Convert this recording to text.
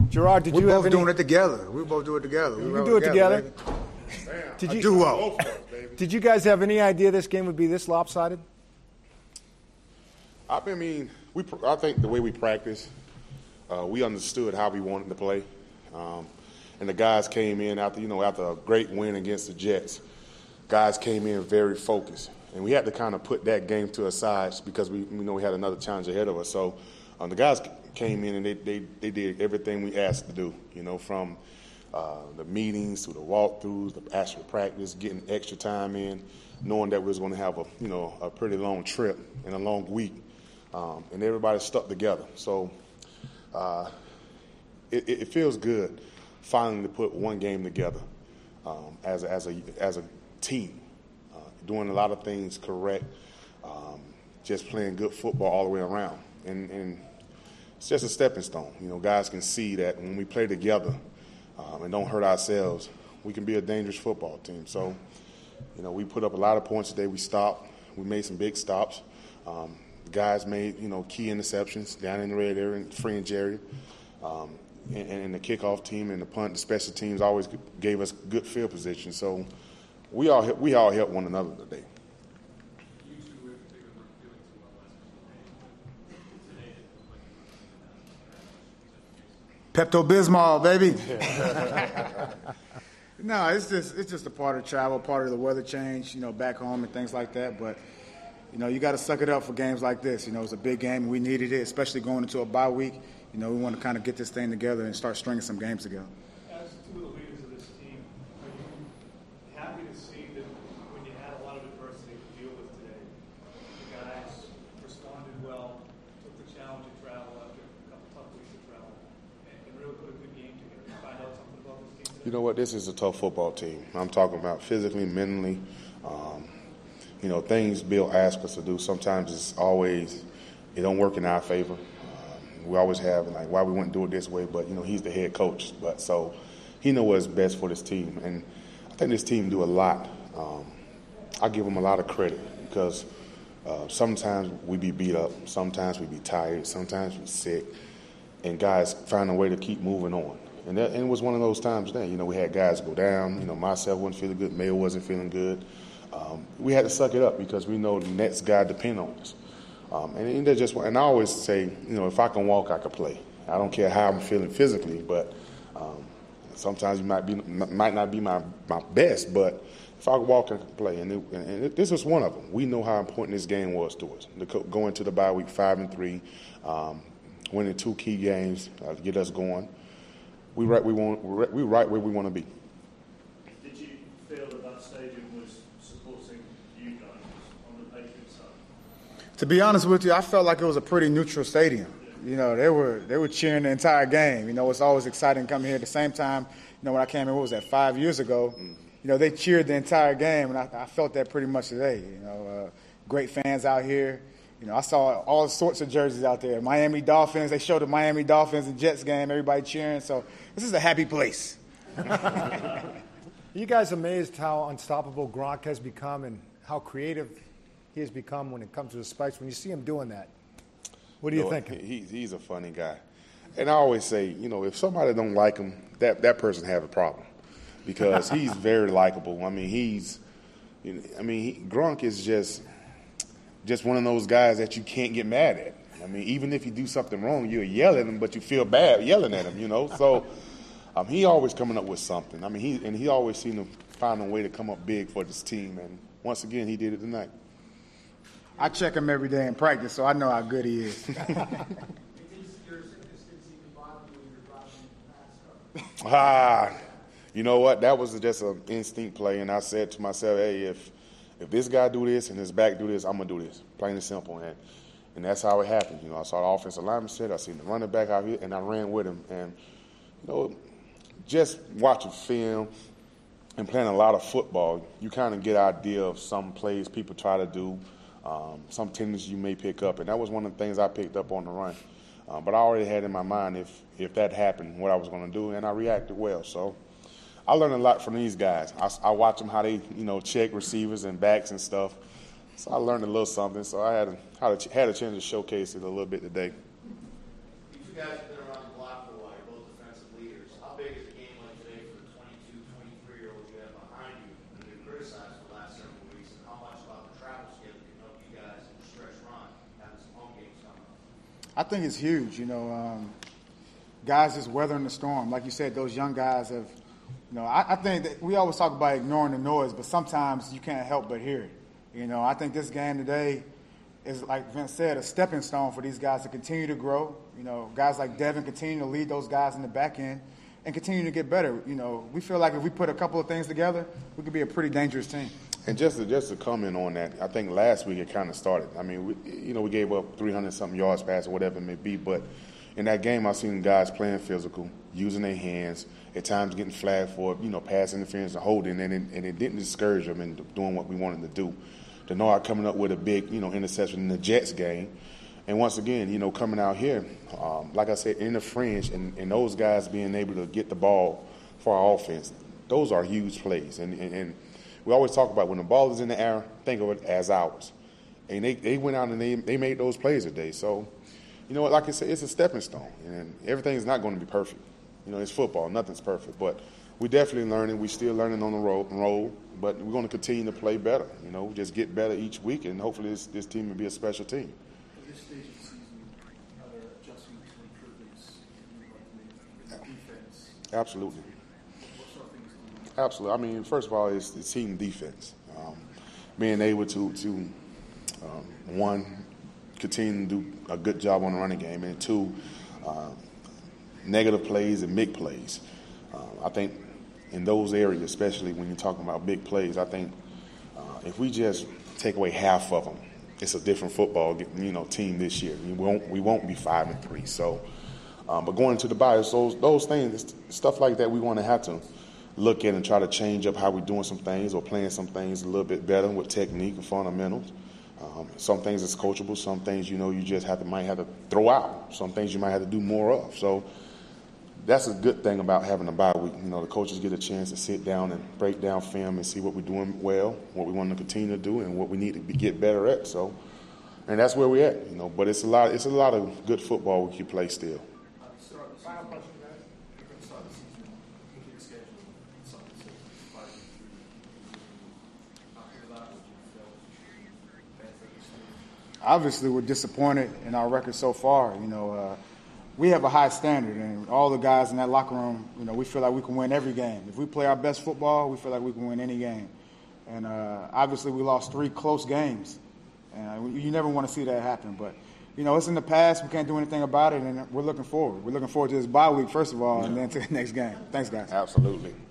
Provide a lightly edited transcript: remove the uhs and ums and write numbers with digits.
Gerard, did you have any? We're both doing it together. We both do it together. We can do it together. Duo. Did you guys have any idea this game would be this lopsided? I mean, I think the way we practice, we understood how we wanted to play, and the guys came in after a great win against the Jets. Guys came in very focused, and we had to kind of put that game to a side because we we had another challenge ahead of us. So the guys came in and they did everything we asked to do. From the meetings to the walkthroughs, the actual practice, getting extra time in, knowing that we was going to have a pretty long trip and a long week. And everybody stuck together. So it feels good finally to put one game together as a team, doing a lot of things correct, just playing good football all the way around. And it's just a stepping stone. Guys can see that when we play together and don't hurt ourselves, we can be a dangerous football team. So, we put up a lot of points today. We stopped. We made some big stops. Guys made, key interceptions down in the red area, free and Jerry. And the kickoff team and the punt, the special teams always gave us good field position. So we all helped one another today. Pepto-Bismol, baby. No, it's just a part of travel, part of the weather change, back home and things like that. But you got to suck it up for games like this. It's a big game. We needed it, especially going into a bye week. We want to kind of get this thing together and start stringing some games together. As two of the leaders of this team, are you happy to see that when you had a lot of adversity to deal with today, the guys responded well, took the challenge of travel after a couple tough weeks of travel, and really put a good game together? You find out something about this team today? You know what? This is a tough football team. I'm talking about physically, mentally. Things Bill asks us to do, sometimes it don't work in our favor. We always have, why we wouldn't do it this way, but, he's the head coach. But so he knows what's best for this team. And I think this team do a lot. I give them a lot of credit because sometimes we be beat up, sometimes we be tired, sometimes we're sick, and guys find a way to keep moving on. And it was one of those times today. We had guys go down. Myself wasn't feeling good. Mayo wasn't feeling good. We had to suck it up because we know the next guy depend on us. And I always say, if I can walk, I can play. I don't care how I'm feeling physically, but sometimes you might not be my best, but if I can walk, I can play. And this is one of them. We know how important this game was to us. Going to the bye week 5-3, winning 2 key games to get us going. We right where we want to be. Did you feel that stadium was supporting you guys on the Patriots side? To be honest with you, I felt like it was a pretty neutral stadium. They were cheering the entire game. It's always exciting to come here. At the same time, when I came in, what was that, 5 years ago? They cheered the entire game, and I felt that pretty much today. Great fans out here. I saw all sorts of jerseys out there. Miami Dolphins, they showed the Miami Dolphins and Jets game, everybody cheering. So this is a happy place. Are you guys amazed how unstoppable Gronk has become and how creative he has become when it comes to the spikes? When you see him doing that, what do you think? He's a funny guy. And I always say, if somebody don't like him, that person have a problem because he's very likable. Gronk is just one of those guys that you can't get mad at. Even if you do something wrong, you'll yell at him, but you feel bad yelling at him, So he always coming up with something. He always seemed to find a way to come up big for this team. And once again, he did it tonight. I check him every day in practice, so I know how good he is. You know what? That was just an instinct play, and I said to myself, hey, if this guy do this and his back do this, I'm going to do this, plain and simple. And that's how it happened. I saw the offensive lineman sit, I seen the running back out here, and I ran with him. And, just watching film and playing a lot of football, you kind of get an idea of some plays people try to do, some tendencies you may pick up. And that was one of the things I picked up on the run. But I already had in my mind if that happened, what I was going to do, and I reacted well. So I learned a lot from these guys. I watch them how they, check receivers and backs and stuff. So I learned a little something. So I had a chance to showcase it a little bit today. You guys have been around the block for a while, both defensive I think it's huge. Guys just weathering the storm. Like you said, those young guys have, I think that we always talk about ignoring the noise, but sometimes you can't help but hear it. I think this game today is, like Vince said, a stepping stone for these guys to continue to grow. Guys like Devin continue to lead those guys in the back end and continue to get better. We feel like if we put a couple of things together, we could be a pretty dangerous team. And just to comment on that, I think last week it kind of started. I mean, we gave up 300-something yards pass or whatever it may be, but in that game I seen guys playing physical, using their hands, at times getting flagged for, pass interference and holding, and it didn't discourage them in doing what we wanted to do. Denard coming up with a big, interception in the Jets game. And once again, coming out here, like I said, in the fringe, and those guys being able to get the ball for our offense, those are huge plays. And we always talk about when the ball is in the air, think of it as ours. And they went out and they made those plays today. So, like I said, it's a stepping stone. And everything's not going to be perfect. It's football. Nothing's perfect. But we're definitely learning. We're still learning on the road. But we're going to continue to play better. Just get better each week. And hopefully this team will be a special team. At this stage of the season, are there adjustments or improvements in defense? Absolutely. What sort of things do you do? Absolutely. I mean, first of all, it's the team defense. Being able to one, continue to do a good job on the running game, and two, negative plays and big plays. I think in those areas, especially when you're talking about big plays, I think if we just take away half of them, it's a different football team this year. We won't be 5-3. So, but going into the bye, those things, stuff like that, we want to have to look at and try to change up how we're doing some things or playing some things a little bit better with technique and fundamentals. Some things is coachable. Some things, you just might have to throw out. Some things you might have to do more of. So that's a good thing about having a bye week. The coaches get a chance to sit down and break down film and see what we're doing well, what we want to continue to do, and what we need to get better at. So, and that's where we're at. But it's a lot of good football we can play still. Final question, guys. You're going to start the season. Look at the schedule. Something says 5-3. After that, would you feel better this week? Obviously, we're disappointed in our record so far. We have a high standard, and all the guys in that locker room, we feel like we can win every game. If we play our best football, we feel like we can win any game. And obviously, we lost 3 close games, and you never want to see that happen. But it's in the past. We can't do anything about it, and we're looking forward. We're looking forward to this bye week, first of all, and then to the next game. Thanks, guys. Absolutely.